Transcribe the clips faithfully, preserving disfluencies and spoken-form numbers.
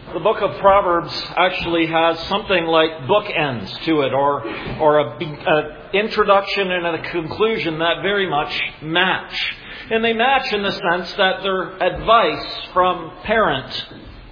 The book of Proverbs actually has something like bookends to it, or or a, a introduction and a conclusion that very much match. And they match in the sense that they're advice from parent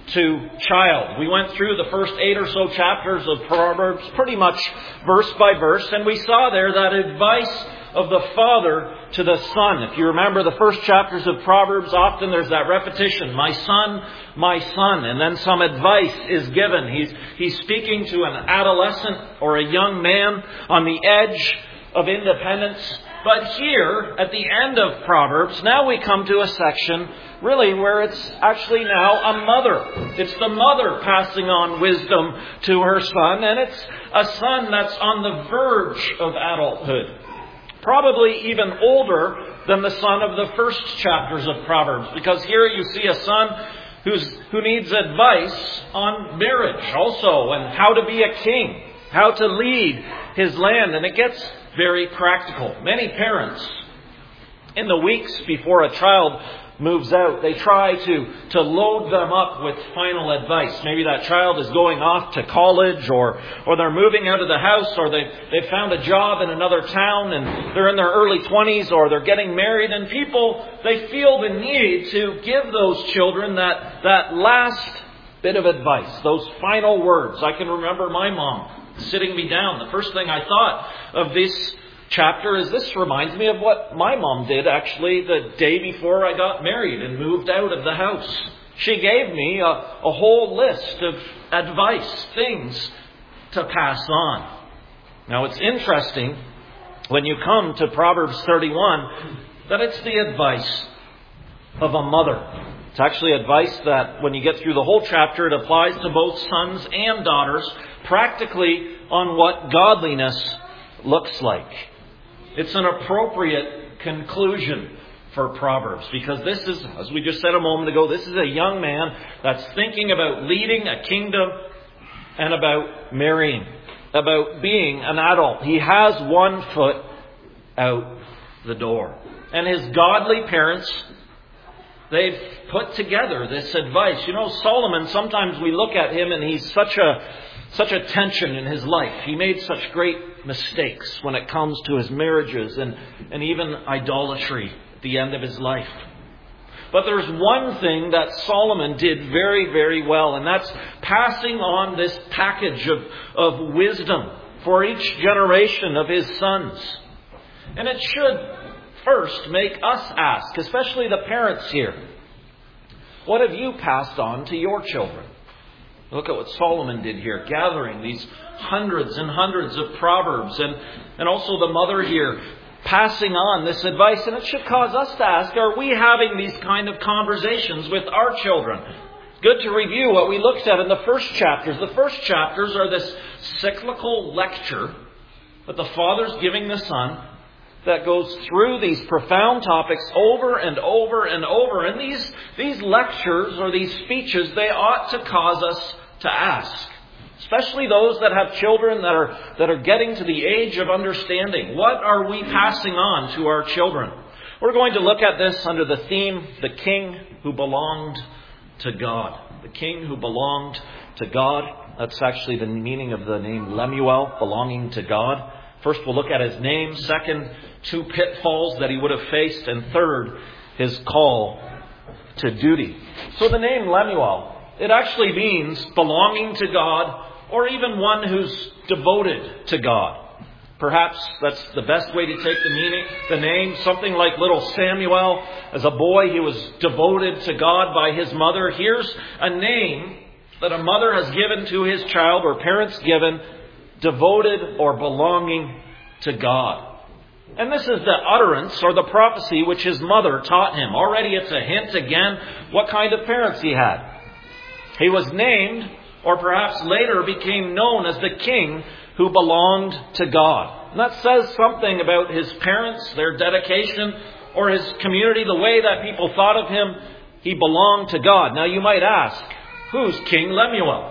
to child. We went through the first eight or so chapters of Proverbs pretty much verse by verse, and we saw there that advice of the father to the son. If you remember the first chapters of Proverbs, often there's that repetition, my son, my son, and then some advice is given. He's, he's speaking to an adolescent or a young man on the edge of independence. But here, at the end of Proverbs, now we come to a section really where it's actually now a mother. It's the mother passing on wisdom to her son, and it's a son that's on the verge of adulthood. Probably even older than the son of the first chapters of Proverbs, because here you see a son who's who needs advice on marriage also, and how to be a king, how to lead his land, and it gets very practical. Many parents, in the weeks before a child moves out, they try to, to load them up with final advice. Maybe that child is going off to college, or or they're moving out of the house, or they they've found a job in another town and they're in their early twenties, or they're getting married, and people, they feel the need to give those children that, that last bit of advice, those final words. I can remember my mom sitting me down. The first thing I thought of this chapter is this reminds me of what my mom did actually the day before I got married and moved out of the house. She gave me a, a whole list of advice, things to pass on. Now it's interesting when you come to Proverbs thirty-one that it's the advice of a mother. It's actually advice that when you get through the whole chapter, it applies to both sons and daughters, practically on what godliness looks like. It's an appropriate conclusion for Proverbs, because this is, as we just said a moment ago, this is a young man that's thinking about leading a kingdom and about marrying, about being an adult. He has one foot out the door. And his godly parents, they've put together this advice. You know, Solomon, sometimes we look at him and he's such a such a tension in his life. He made such great mistakes when it comes to his marriages and, and even idolatry at the end of his life. But there's one thing that Solomon did very, very well, and that's passing on this package of, of wisdom for each generation of his sons. And it should first make us ask, especially the parents here, what have you passed on to your children? Look at what Solomon did here, gathering these hundreds and hundreds of proverbs, and, and also the mother here passing on this advice. And it should cause us to ask, are we having these kind of conversations with our children? Good to review what we looked at in the first chapters. The first chapters are this cyclical lecture that the Father's giving the Son that goes through these profound topics over and over and over. And these, these lectures or these speeches, they ought to cause us to ask, especially those that have children that are, that are getting to the age of understanding. What are we passing on to our children? We're going to look at this under the theme, the king who belonged to God. The king who belonged to God. That's actually the meaning of the name Lemuel, belonging to God. First, we'll look at his name. Second, two pitfalls that he would have faced. And third, his call to duty. So the name Lemuel, it actually means belonging to God, or even one who's devoted to God. Perhaps that's the best way to take the meaning, the name. Something like little Samuel. As a boy, he was devoted to God by his mother. Here's a name that a mother has given to his child, or parents given, devoted or belonging to God. And this is the utterance or the prophecy which his mother taught him. Already it's a hint again what kind of parents he had. He was named, or perhaps later became known as the king who belonged to God. And that says something about his parents, their dedication, or his community, the way that people thought of him. He belonged to God. Now you might ask, who's King Lemuel?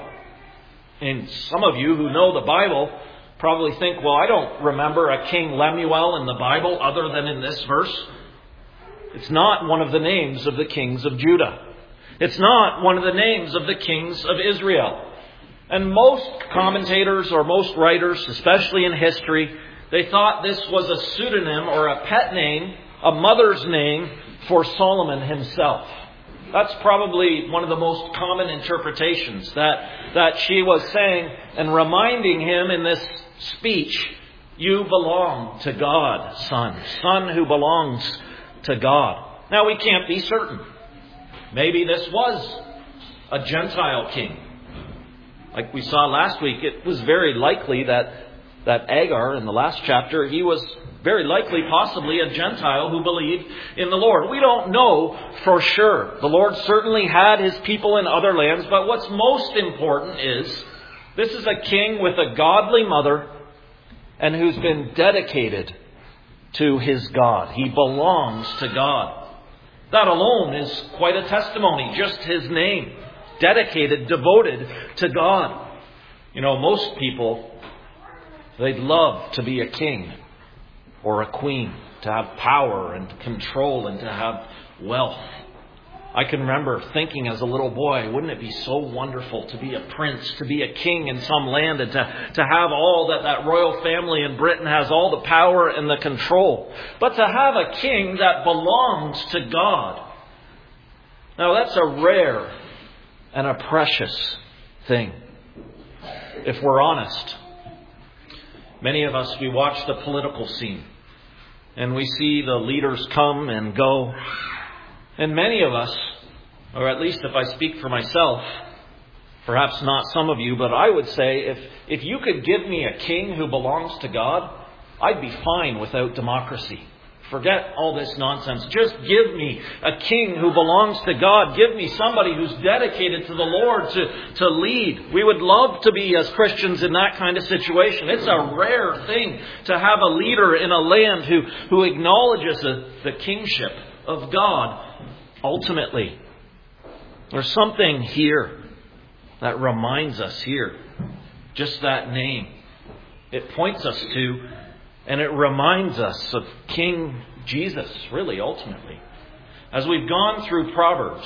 And some of you who know the Bible probably think, well, I don't remember a King Lemuel in the Bible other than in this verse. It's not one of the names of the kings of Judah. It's not one of the names of the kings of Israel. And most commentators or most writers, especially in history, they thought this was a pseudonym or a pet name, a mother's name for Solomon himself. That's probably one of the most common interpretations, that, that she was saying and reminding him in this speech, you belong to God, son. Son who belongs to God. Now we can't be certain. Maybe this was a Gentile king. Like we saw last week, it was very likely that, that Agar in the last chapter, he was very likely possibly a Gentile who believed in the Lord. We don't know for sure. The Lord certainly had his people in other lands, but what's most important is this is a king with a godly mother and who's been dedicated to his God. He belongs to God. That alone is quite a testimony, just his name. Dedicated, devoted to God. You know, most people, they'd love to be a king or a queen, to have power and control and to have wealth. I can remember thinking as a little boy, wouldn't it be so wonderful to be a prince, to be a king in some land, and to, to have all that that royal family in Britain has, all the power and the control. But to have a king that belongs to God, now that's a rare and a precious thing, if we're honest. Many of us, we watch the political scene and we see the leaders come and go. And many of us, or at least if I speak for myself, perhaps not some of you, but I would say if, if you could give me a king who belongs to God, I'd be fine without democracy. Forget all this nonsense. Just give me a king who belongs to God. Give me somebody who's dedicated to the Lord to, to lead. We would love to be as Christians in that kind of situation. It's a rare thing to have a leader in a land who, who acknowledges the, the kingship of God ultimately. There's something here that reminds us here. Just that name. It points us to and it reminds us of King Jesus, really, ultimately. As we've gone through Proverbs,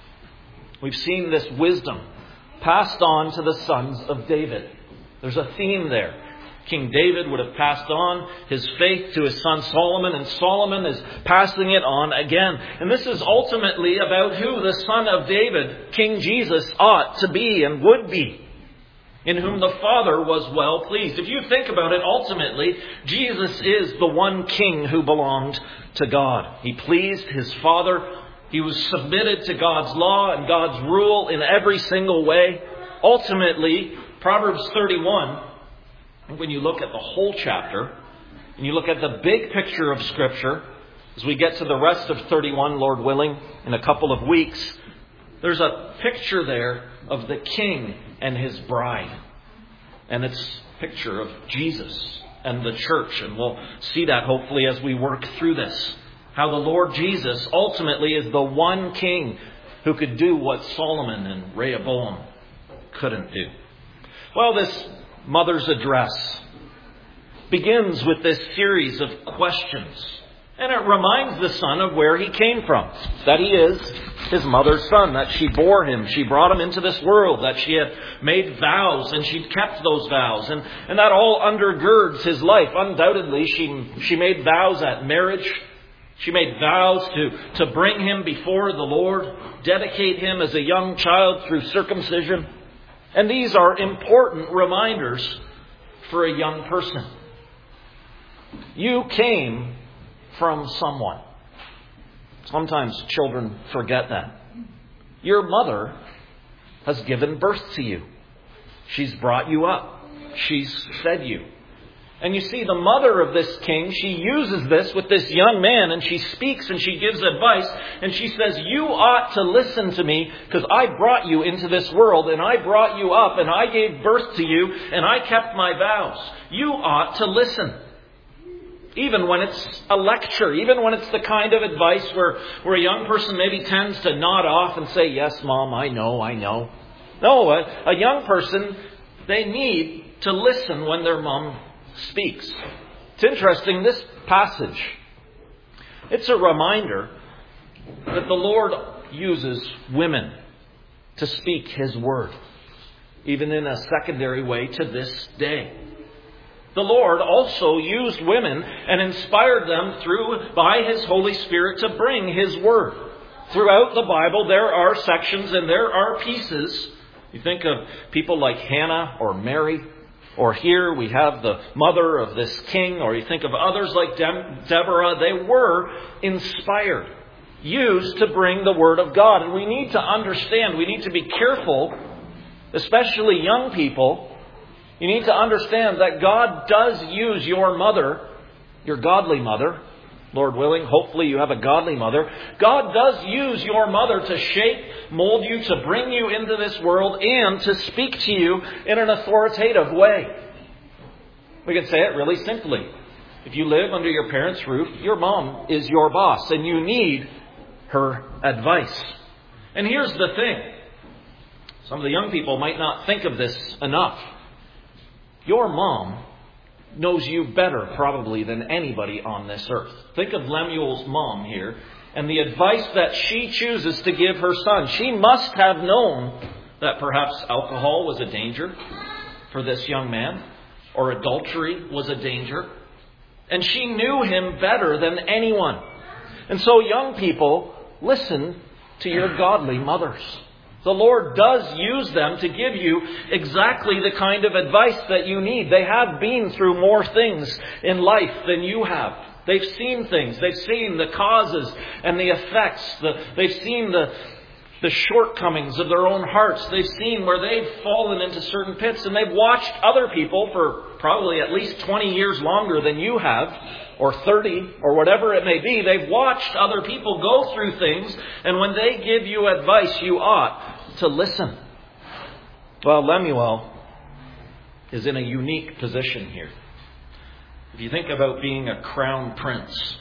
we've seen this wisdom passed on to the sons of David. There's a theme there. King David would have passed on his faith to his son Solomon, and Solomon is passing it on again. And this is ultimately about who the son of David, King Jesus, ought to be and would be, in whom the Father was well pleased. If you think about it, ultimately, Jesus is the one king who belonged to God. He pleased his Father. He was submitted to God's law and God's rule in every single way. Ultimately, Proverbs thirty-one, when you look at the whole chapter, and you look at the big picture of Scripture, as we get to the rest of thirty-one, Lord willing, in a couple of weeks, there's a picture there of the king and his bride. And it's a picture of Jesus and the church. And we'll see that hopefully as we work through this. How the Lord Jesus ultimately is the one king who could do what Solomon and Rehoboam couldn't do. Well, this mother's address begins with this series of questions. And it reminds the son of where he came from. That he is his mother's son. That she bore him. She brought him into this world. That she had made vows and she'd kept those vows. And, and that all undergirds his life. Undoubtedly, she, she made vows at marriage. She made vows to, to bring him before the Lord. Dedicate him as a young child through circumcision. And these are important reminders for a young person. You came from someone. Sometimes children forget that. Your mother has given birth to you. She's brought you up. She's fed you. And you see, the mother of this king, she uses this with this young man, and she speaks and she gives advice, and she says, you ought to listen to me because I brought you into this world and I brought you up and I gave birth to you and I kept my vows. You ought to listen. Even when it's a lecture, even when it's the kind of advice where, where a young person maybe tends to nod off and say, yes, Mom, I know, I know. No, a, a young person, they need to listen when their mom speaks. It's interesting, this passage, it's a reminder that the Lord uses women to speak His word, even in a secondary way to this day. The Lord also used women and inspired them through by His Holy Spirit to bring His word. Throughout the Bible, there are sections and there are pieces. You think of people like Hannah or Mary, or here we have the mother of this king, or you think of others like De- Deborah. They were inspired, used to bring the word of God. And we need to understand, we need to be careful, especially young people. You need to understand that God does use your mother, your godly mother, Lord willing, hopefully you have a godly mother. God does use your mother to shape, mold you, to bring you into this world, and to speak to you in an authoritative way. We can say it really simply. If you live under your parents' roof, your mom is your boss, and you need her advice. And here's the thing. Some of the young people might not think of this enough. Your mom knows you better probably than anybody on this earth. Think of Lemuel's mom here and the advice that she chooses to give her son. She must have known that perhaps alcohol was a danger for this young man, or adultery was a danger. And she knew him better than anyone. And so young people, listen to your godly mothers. The Lord does use them to give you exactly the kind of advice that you need. They have been through more things in life than you have. They've seen things. They've seen the causes and the effects. The, they've seen the, the shortcomings of their own hearts. They've seen where they've fallen into certain pits. And they've watched other people for probably at least twenty years longer than you have, or thirty, or whatever it may be. They've watched other people go through things, and when they give you advice, you ought to listen. Well, Lemuel is in a unique position here. If you think about being a crown prince,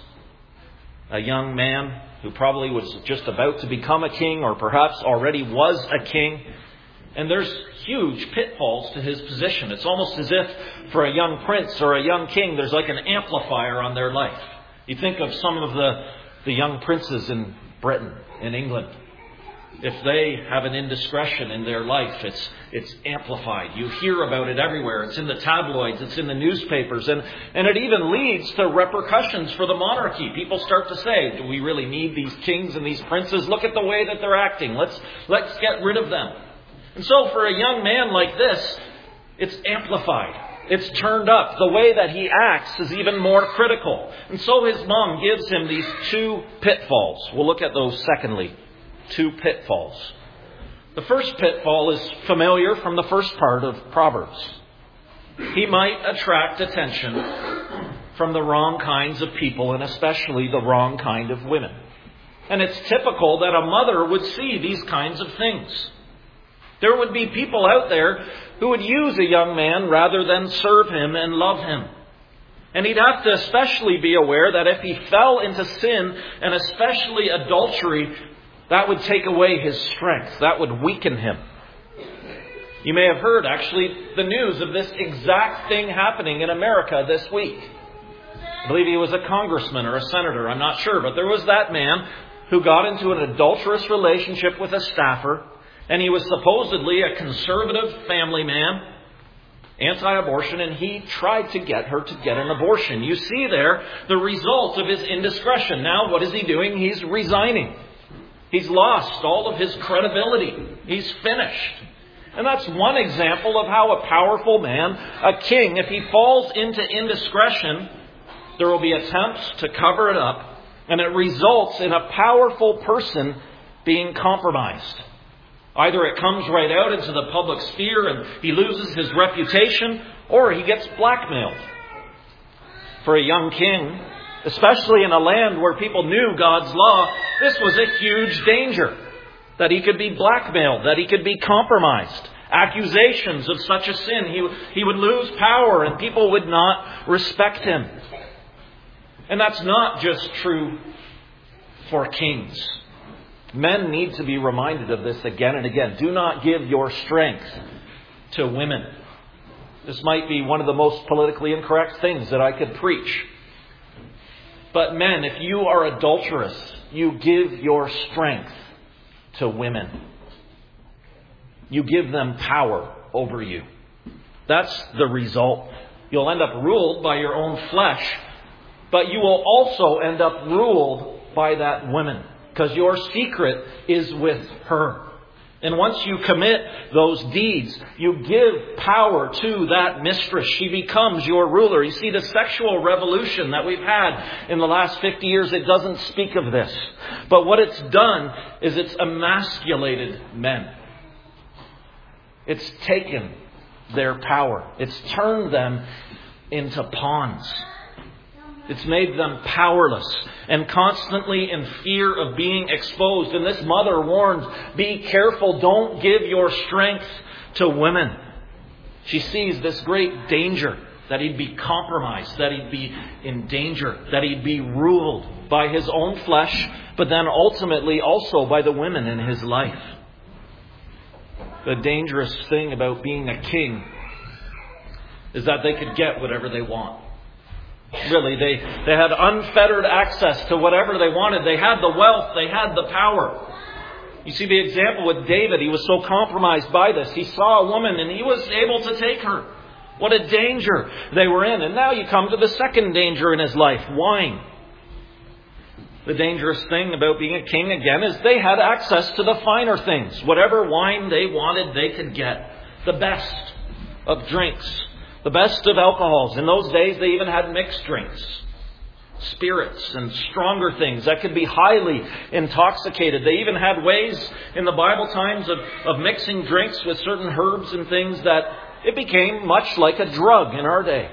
a young man who probably was just about to become a king, or perhaps already was a king, and there's huge pitfalls to his position. It's almost as if for a young prince or a young king, there's like an amplifier on their life. You think of some of the, the young princes in Britain, in England. If they have an indiscretion in their life, it's it's amplified. You hear about it everywhere. It's in the tabloids. It's in the newspapers. And, and it even leads to repercussions for the monarchy. People start to say, do we really need these kings and these princes? Look at the way that they're acting. Let's let's get rid of them. And so for a young man like this, it's amplified. It's turned up. The way that he acts is even more critical. And so his mom gives him these two pitfalls. We'll look at those secondly. Two pitfalls. The first pitfall is familiar from the first part of Proverbs. He might attract attention from the wrong kinds of people, and especially the wrong kind of women. And it's typical that a mother would see these kinds of things. There would be people out there who would use a young man rather than serve him and love him. And he'd have to especially be aware that if he fell into sin, and especially adultery, that would take away his strength. That would weaken him. You may have heard, actually, the news of this exact thing happening in America this week. I believe he was a congressman or a senator. I'm not sure. But there was that man who got into an adulterous relationship with a staffer. And he was supposedly a conservative family man, anti-abortion, and he tried to get her to get an abortion. You see there the result of his indiscretion. Now, what is he doing? He's resigning. He's lost all of his credibility. He's finished. And that's one example of how a powerful man, a king, if he falls into indiscretion, there will be attempts to cover it up, and it results in a powerful person being compromised. Either it comes right out into the public sphere and he loses his reputation, or he gets blackmailed. For a young king, especially in a land where people knew God's law, this was a huge danger. That he could be blackmailed, that he could be compromised. Accusations of such a sin, he, he would lose power and people would not respect him. And that's not just true for kings. Men need to be reminded of this again and again. Do not give your strength to women. This might be one of the most politically incorrect things that I could preach. But men, if you are adulterous, you give your strength to women. You give them power over you. That's the result. You'll end up ruled by your own flesh, but you will also end up ruled by that woman, because your secret is with her. And once you commit those deeds, you give power to that mistress. She becomes your ruler. You see, the sexual revolution that we've had in the last fifty years, it doesn't speak of this. But what it's done is it's emasculated men. It's taken their power. It's turned them into pawns. It's made them powerless and constantly in fear of being exposed. And this mother warns, be careful, don't give your strength to women. She sees this great danger, that he'd be compromised, that he'd be in danger, that he'd be ruled by his own flesh, but then ultimately also by the women in his life. The dangerous thing about being a king is that they could get whatever they want. Really, they, they had unfettered access to whatever they wanted. They had the wealth. They had the power. You see the example with David. He was so compromised by this. He saw a woman and he was able to take her. What a danger they were in. And now you come to the second danger in his life, wine. The dangerous thing about being a king, again, is they had access to the finer things. Whatever wine they wanted, they could get. The best of drinks. The best of alcohols. In those days, they even had mixed drinks. Spirits and stronger things that could be highly intoxicated. They even had ways in the Bible times of, of mixing drinks with certain herbs and things that it became much like a drug in our day.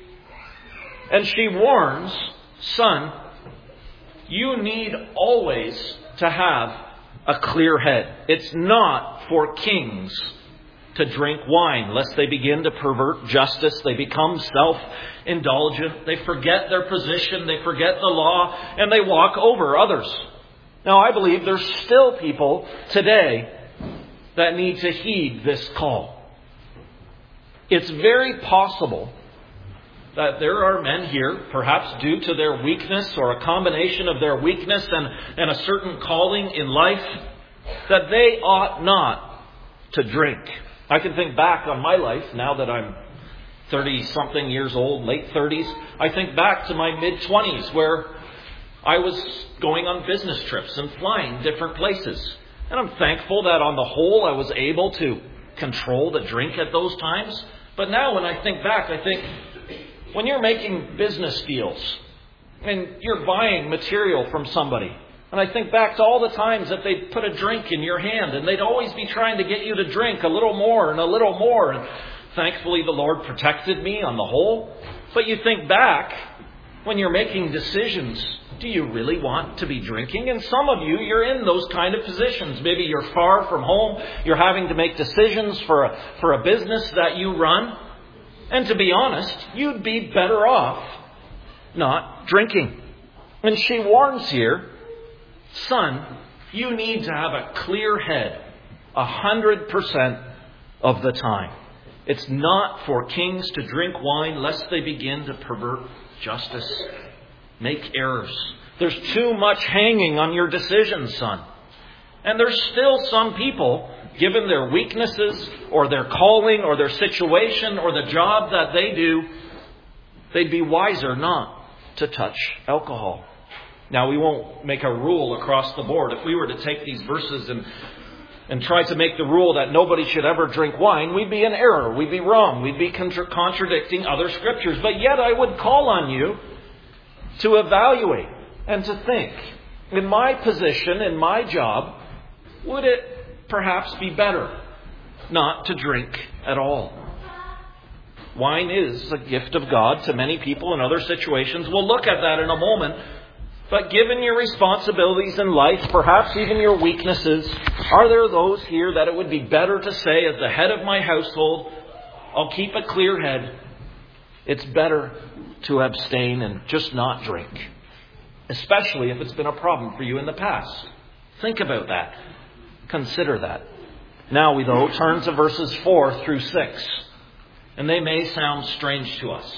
And she warns, son, you need always to have a clear head. It's not for kings to drink wine, lest they begin to pervert justice. They become self-indulgent. They forget their position. They forget the law. And they walk over others. Now, I believe there's still people today that need to heed this call. It's very possible that there are men here, perhaps due to their weakness or a combination of their weakness and, and a certain calling in life, that they ought not to drink. I can think back on my life now that I'm thirty-something years old, late thirties. I think back to my mid-twenties where I was going on business trips and flying different places. And I'm thankful that on the whole I was able to control the drink at those times. But now when I think back, I think when you're making business deals and you're buying material from somebody, and I think back to all the times that they'd put a drink in your hand and they'd always be trying to get you to drink a little more and a little more. And thankfully the Lord protected me on the whole. But you think back when you're making decisions, do you really want to be drinking? And some of you, you're in those kind of positions. Maybe you're far from home. You're having to make decisions for a, for a business that you run. And to be honest, you'd be better off not drinking. And she warns here, son, you need to have a clear head a hundred percent of the time. It's not for kings to drink wine lest they begin to pervert justice, make errors. There's too much hanging on your decisions, son. And there's still some people, given their weaknesses or their calling or their situation or the job that they do, they'd be wiser not to touch alcohol. Now, we won't make a rule across the board. If we were to take these verses and and try to make the rule that nobody should ever drink wine, we'd be in error. We'd be wrong. We'd be contra- contradicting other scriptures. But yet I would call on you to evaluate and to think, in my position, in my job, would it perhaps be better not to drink at all? Wine is a gift of God to many people in other situations. We'll look at that in a moment. But given your responsibilities in life, perhaps even your weaknesses, are there those here that it would be better to say, as the head of my household, I'll keep a clear head. It's better to abstain and just not drink, especially if it's been a problem for you in the past. Think about that. Consider that. Now we, though, turn to verses four through six. And they may sound strange to us.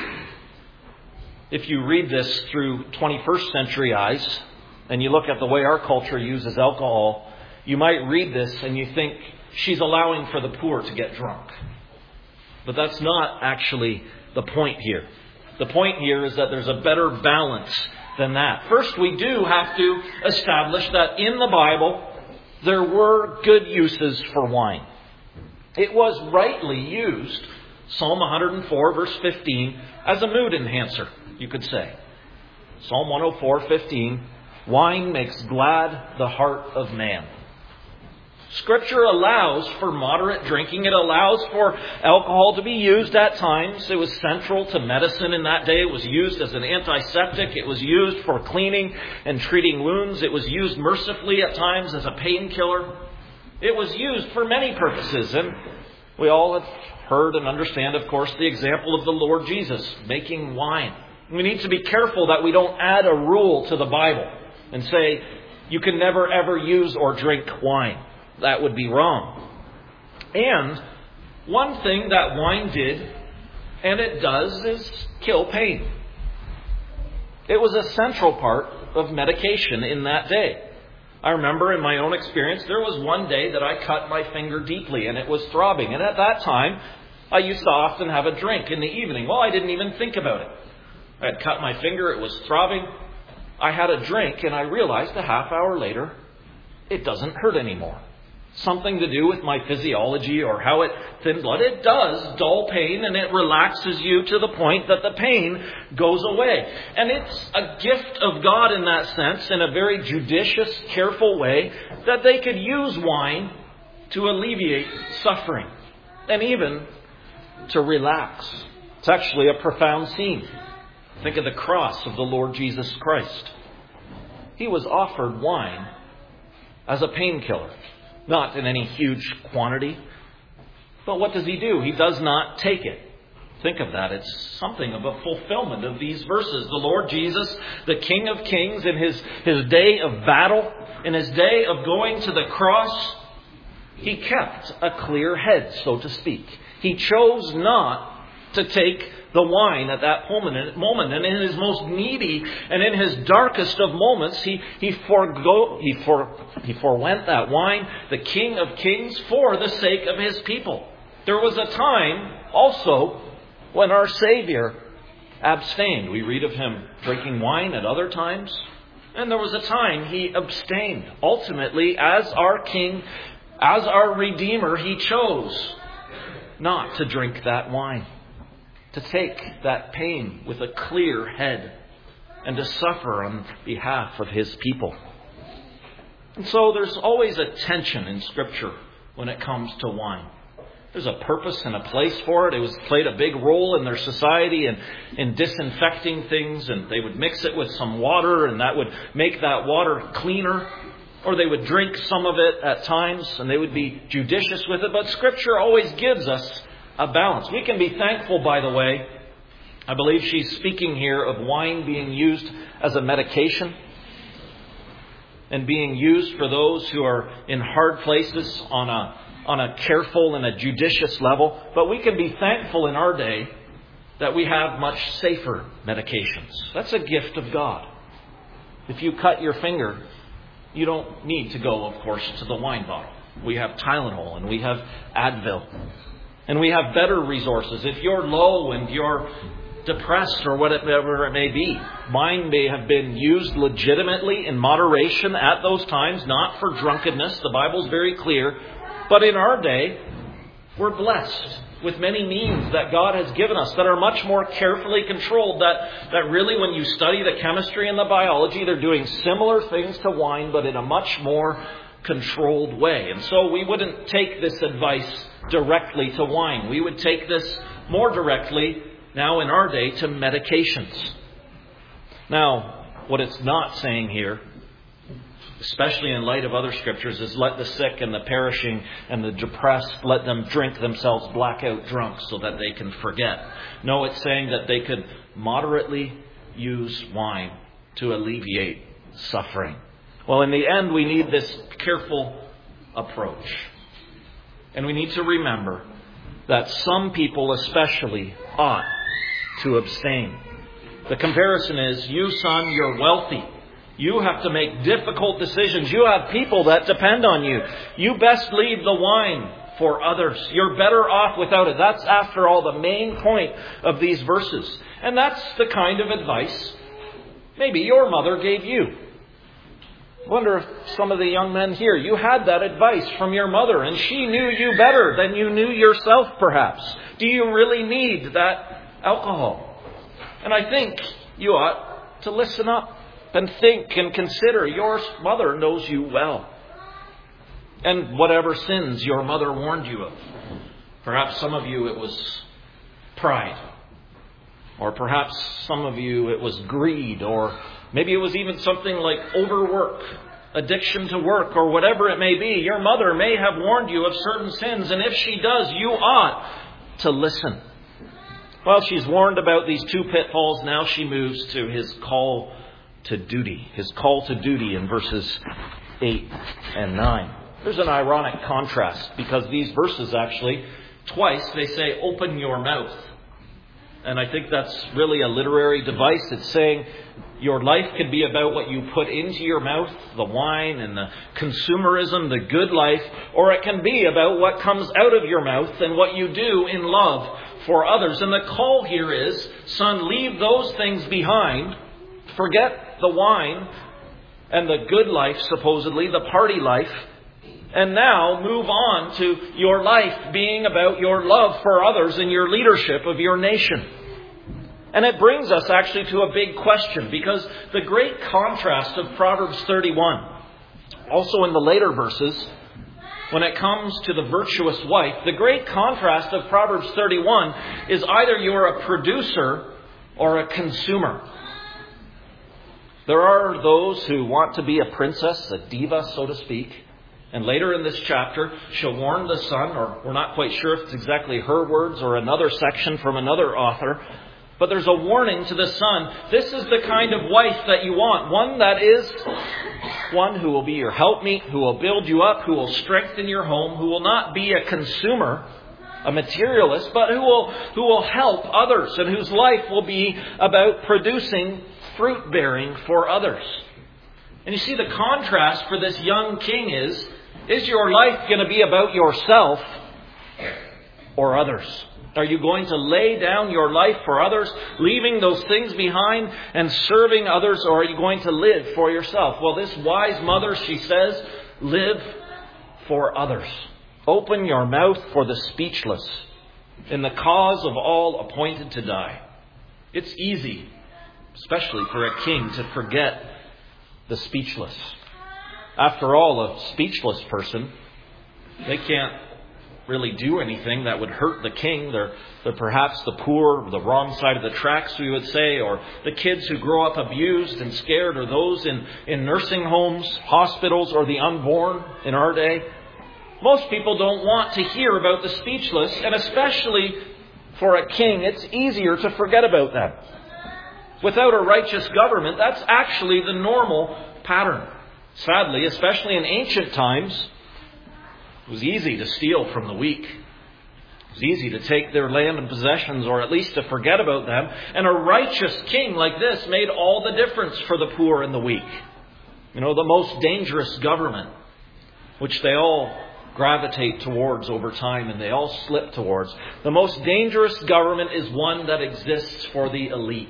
If you read this through twenty-first century eyes, and you look at the way our culture uses alcohol, you might read this and you think she's allowing for the poor to get drunk. But that's not actually the point here. The point here is that there's a better balance than that. First, we do have to establish that in the Bible, there were good uses for wine. It was rightly used, Psalm one hundred four, verse fifteen, as a mood enhancer, you could say. Psalm one oh four, fifteen, wine makes glad the heart of man. Scripture allows for moderate drinking. It allows for alcohol to be used at times. It was central to medicine in that day. It was used as an antiseptic. It was used for cleaning and treating wounds. It was used mercifully at times as a painkiller. It was used for many purposes. And we all have heard and understand, of course, the example of the Lord Jesus making wine. We need to be careful that we don't add a rule to the Bible and say, you can never ever use or drink wine. That would be wrong. And one thing that wine did, and it does, is kill pain. It was a central part of medication in that day. I remember in my own experience, there was one day that I cut my finger deeply and it was throbbing. And at that time, I used to often have a drink in the evening. Well, I didn't even think about it. I had cut my finger, it was throbbing. I had a drink and I realized a half hour later, it doesn't hurt anymore. Something to do with my physiology or how it thins blood. It does dull pain and it relaxes you to the point that the pain goes away. And it's a gift of God in that sense, in a very judicious, careful way, that they could use wine to alleviate suffering and even to relax. It's actually a profound scene. Think of the cross of the Lord Jesus Christ. He was offered wine as a painkiller. Not in any huge quantity. But what does he do? He does not take it. Think of that. It's something of a fulfillment of these verses. The Lord Jesus, the King of Kings, in his, his day of battle, in his day of going to the cross, he kept a clear head, so to speak. He chose not to take the wine at that moment. And in his most needy and in his darkest of moments, he, he, forego, he, for, he forewent that wine, the King of Kings, for the sake of his people. There was a time also when our Savior abstained. We read of him drinking wine at other times. And there was a time he abstained. Ultimately, as our King, as our Redeemer, he chose not to drink that wine. To take that pain with a clear head and to suffer on behalf of his people. And so there's always a tension in Scripture when it comes to wine. There's a purpose and a place for it. It was played a big role in their society and in disinfecting things, and they would mix it with some water and that would make that water cleaner. Or they would drink some of it at times and they would be judicious with it. But Scripture always gives us a balance. We can be thankful, by the way. I believe she's speaking here of wine being used as a medication and being used for those who are in hard places on a on a careful and a judicious level. But we can be thankful in our day that we have much safer medications. That's a gift of God. If you cut your finger, you don't need to go, of course, to the wine bottle. We have Tylenol and we have Advil. And we have better resources. If you're low and you're depressed or whatever it may be, wine may have been used legitimately in moderation at those times, not for drunkenness. The Bible's very clear. But in our day, we're blessed with many means that God has given us that are much more carefully controlled. That, that really, when you study the chemistry and the biology, they're doing similar things to wine, but in a much more controlled way. And so we wouldn't take this advice directly to wine. We would take this more directly now in our day to medications. Now, what it's not saying here, especially in light of other scriptures, is let the sick and the perishing and the depressed, let them drink themselves blackout drunk so that they can forget. No, it's saying that they could moderately use wine to alleviate suffering. Well, in the end, we need this careful approach. And we need to remember that some people especially ought to abstain. The comparison is, you son, you're wealthy. You have to make difficult decisions. You have people that depend on you. You best leave the wine for others. You're better off without it. That's, after all, the main point of these verses. And that's the kind of advice maybe your mother gave you. I wonder if some of the young men here, you had that advice from your mother, and she knew you better than you knew yourself, perhaps. Do you really need that alcohol? And I think you ought to listen up and think and consider. Your mother knows you well. And whatever sins your mother warned you of. Perhaps some of you it was pride. Or perhaps some of you it was greed. Or maybe it was even something like overwork, addiction to work, or whatever it may be. Your mother may have warned you of certain sins. And if she does, you ought to listen. Well, she's warned about these two pitfalls. Now she moves to his call to duty. His call to duty in verses eight and nine. There's an ironic contrast because these verses actually, twice they say, open your mouth. And I think that's really a literary device. It's saying your life can be about what you put into your mouth, the wine and the consumerism, the good life, or it can be about what comes out of your mouth and what you do in love for others. And the call here is, son, leave those things behind. Forget the wine and the good life, supposedly, the party life. And now move on to your life being about your love for others and your leadership of your nation. And it brings us actually to a big question, because the great contrast of Proverbs thirty-one, also in the later verses, when it comes to the virtuous wife, the great contrast of Proverbs thirty-one is either you're a producer or a consumer. There are those who want to be a princess, a diva, so to speak. And later in this chapter, she'll warn the son, or we're not quite sure if it's exactly her words or another section from another author. But there's a warning to the son. This is the kind of wife that you want. One that is one who will be your helpmeet, who will build you up, who will strengthen your home, who will not be a consumer, a materialist, but who will, who will help others, and whose life will be about producing fruit bearing for others. And you see, the contrast for this young king is, is your life going to be about yourself or others? Are you going to lay down your life for others, leaving those things behind and serving others, or are you going to live for yourself? Well, this wise mother, she says, live for others. Open your mouth for the speechless in the cause of all appointed to die. It's easy, especially for a king, to forget the speechless. After all, a speechless person, they can't really do anything that would hurt the king. They're, they're perhaps the poor, the wrong side of the tracks, we would say, or the kids who grow up abused and scared, or those in, in nursing homes, hospitals, or the unborn in our day. Most people don't want to hear about the speechless, and especially for a king, it's easier to forget about them. Without a righteous government, that's actually the normal pattern. Sadly, especially in ancient times, it was easy to steal from the weak. It was easy to take their land and possessions, or at least to forget about them. And a righteous king like this made all the difference for the poor and the weak. You know, the most dangerous government, which they all gravitate towards over time and they all slip towards. The most dangerous government is one that exists for the elite,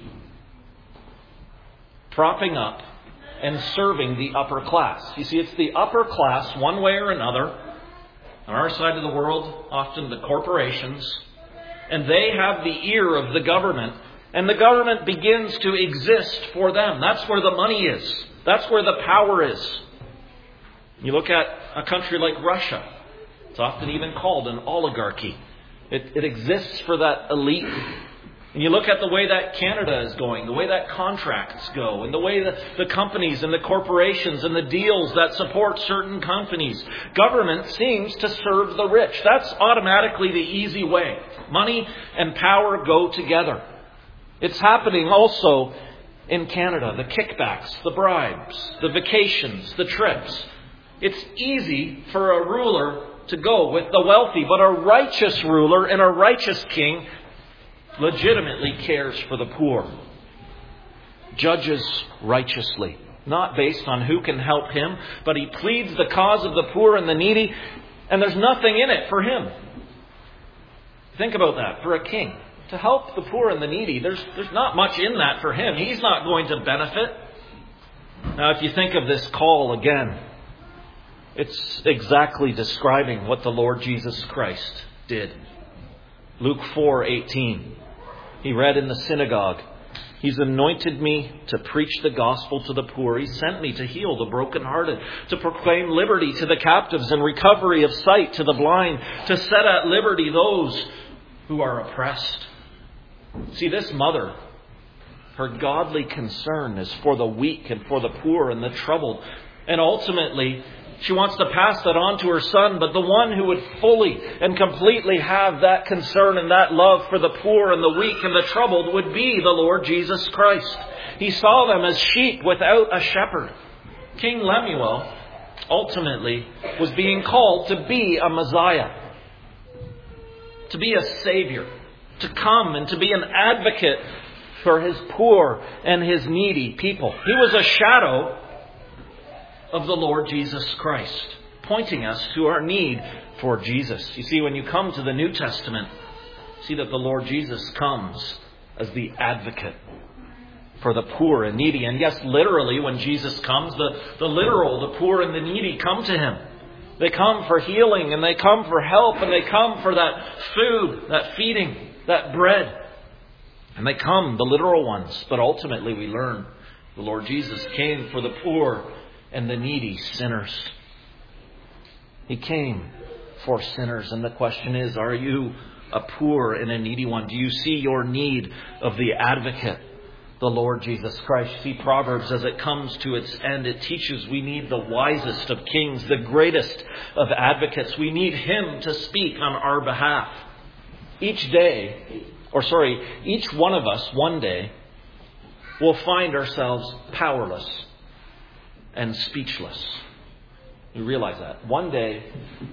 propping up and serving the upper class. You see, it's the upper class, one way or another, on our side of the world, often the corporations, and they have the ear of the government, and the government begins to exist for them. That's where the money is. That's where the power is. You look at a country like Russia. It's often even called an oligarchy. It, it exists for that elite. And you look at the way that Canada is going, the way that contracts go, and the way that the companies and the corporations and the deals that support certain companies. Government seems to serve the rich. That's automatically the easy way. Money and power go together. It's happening also in Canada. The kickbacks, the bribes, the vacations, the trips. It's easy for a ruler to go with the wealthy, but a righteous ruler and a righteous king legitimately cares for the poor, judges righteously, not based on who can help him, but he pleads the cause of the poor and the needy, and there's nothing in it for him. Think about that. For a king, to help the poor and the needy, there's, there's not much in that for him. He's not going to benefit. Now, if you think of this call again, it's exactly describing what the Lord Jesus Christ did. Luke four eighteen. He read in the synagogue, He's anointed me to preach the gospel to the poor. He sent me to heal the brokenhearted, to proclaim liberty to the captives and recovery of sight to the blind, to set at liberty those who are oppressed. See, this mother, her godly concern is for the weak and for the poor and the troubled. And ultimately, she wants to pass that on to her son, but the one who would fully and completely have that concern and that love for the poor and the weak and the troubled would be the Lord Jesus Christ. He saw them as sheep without a shepherd. King Lemuel ultimately was being called to be a Messiah, to be a Savior, to come and to be an advocate for his poor and his needy people. He was a shadow of the Lord Jesus Christ, pointing us to our need for Jesus. You see, when you come to the New Testament, see that the Lord Jesus comes as the advocate for the poor and needy. And yes, literally, when Jesus comes, the, the literal, the poor and the needy come to him. They come for healing, and they come for help, and they come for that food, that feeding, that bread. And they come, the literal ones. But ultimately, we learn the Lord Jesus came for the poor and the needy sinners. He came for sinners. And the question is, are you a poor and a needy one? Do you see your need of the advocate, the Lord Jesus Christ? See, Proverbs, as it comes to its end, it teaches we need the wisest of kings, the greatest of advocates. We need him to speak on our behalf. Each day, or sorry, each one of us one day will find ourselves powerless and speechless. You realize that. One day,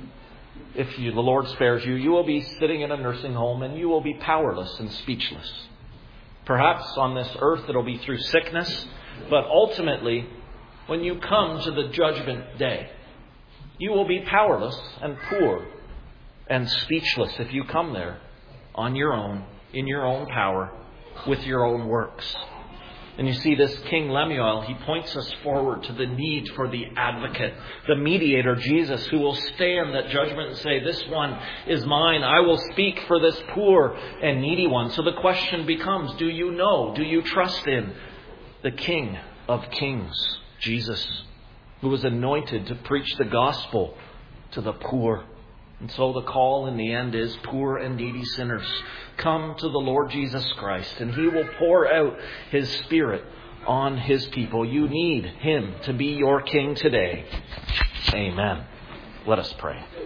if you, the Lord spares you, you will be sitting in a nursing home and you will be powerless and speechless. Perhaps on this earth it'll be through sickness, but ultimately, when you come to the judgment day, you will be powerless and poor and speechless if you come there on your own, in your own power, with your own works. And you see, this King Lemuel, he points us forward to the need for the advocate, the mediator, Jesus, who will stand at judgment and say, this one is mine. I will speak for this poor and needy one. So the question becomes, do you know, do you trust in the King of Kings, Jesus, who was anointed to preach the gospel to the poor? And so the call in the end is, poor and needy sinners, come to the Lord Jesus Christ, and he will pour out his Spirit on his people. You need him to be your King today. Amen. Let us pray.